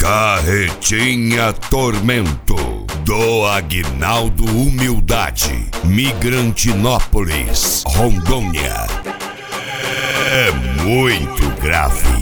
Carretinha Tormento, do Aguinaldo Humildade, Migrantinópolis, Rondônia. É muito grave.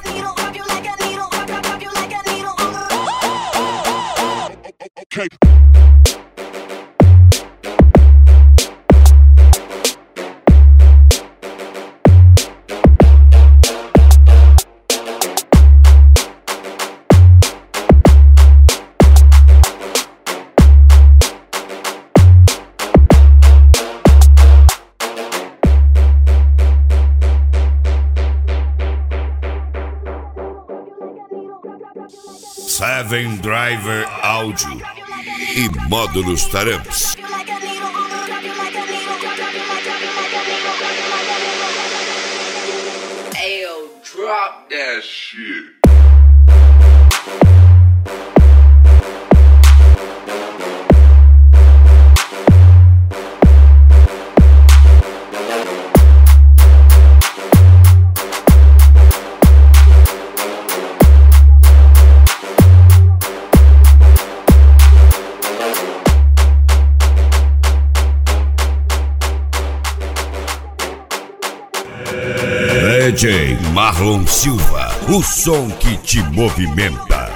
Seven Driver Áudio e módulos Taramps. Ayo, drop that shit. DJ Marlon Silva, o som que te movimenta.